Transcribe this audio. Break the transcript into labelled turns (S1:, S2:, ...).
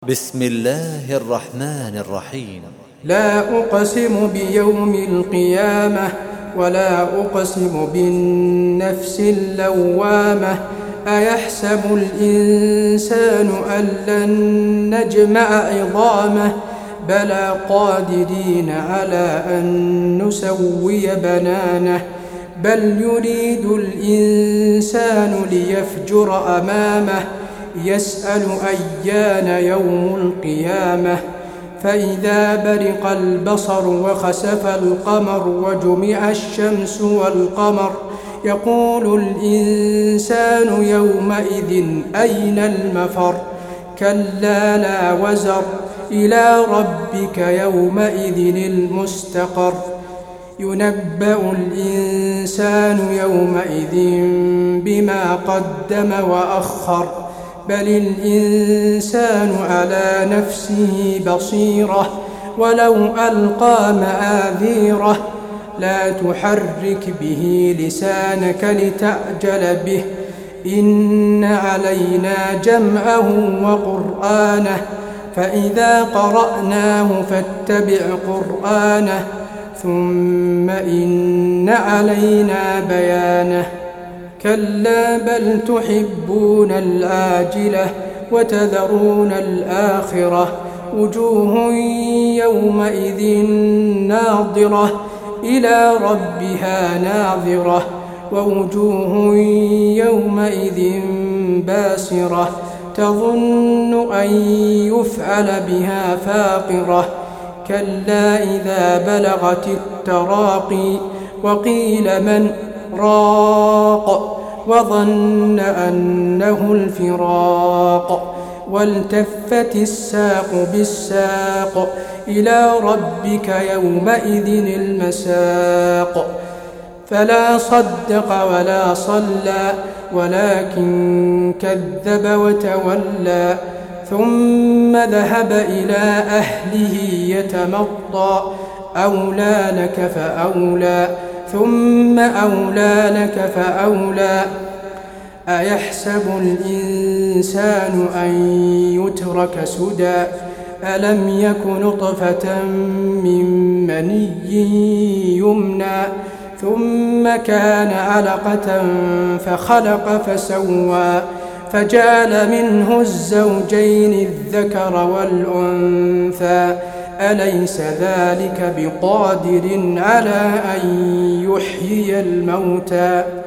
S1: بسم الله الرحمن الرحيم.
S2: لا أقسم بيوم القيامة ولا أقسم بالنفس اللوامة. أيحسب الإنسان أن لن نجمع عظامه بلى قادرين على أن نسوي بنانه بل يريد الإنسان ليفجر أمامه يسأل أيان يوم القيامة. فإذا برق البصر وخسف القمر وجمع الشمس والقمر يقول الإنسان يومئذ أين المفر. كلا لا وزر إلى ربك يومئذ المستقر. ينبأ الإنسان يومئذ بما قدم وأخر بل الإنسان على نفسه بصيرة ولو ألقى مآذيره. لا تحرك به لسانك لتعجل به إن علينا جمعه وقرآنه فإذا قرأناه فاتبع قرآنه ثم إن علينا بيانه. كلا بل تحبون العاجلة وتذرون الآخرة وجوه يومئذ ناظرة إلى ربها ناظرة ووجوه يومئذ باسرة تظن أن يفعل بها فاقرة. كلا إذا بلغت التراقي وقيل من راق وظن أنه الفراق والتفت الساق بالساق إلى ربك يومئذ المساق. فلا صدق ولا صلى ولكن كذب وتولى ثم ذهب إلى أهله يتمطى أولى لك فأولى ثم أولى لك فأولى. أيحسب الإنسان أن يترك سدى ألم يك نطفة من مني يمنى ثم كان علقة فخلق فسوى فجعل منه الزوجين الذكر والأنثى أليس ذلك بقادر على أن يحيي الموتى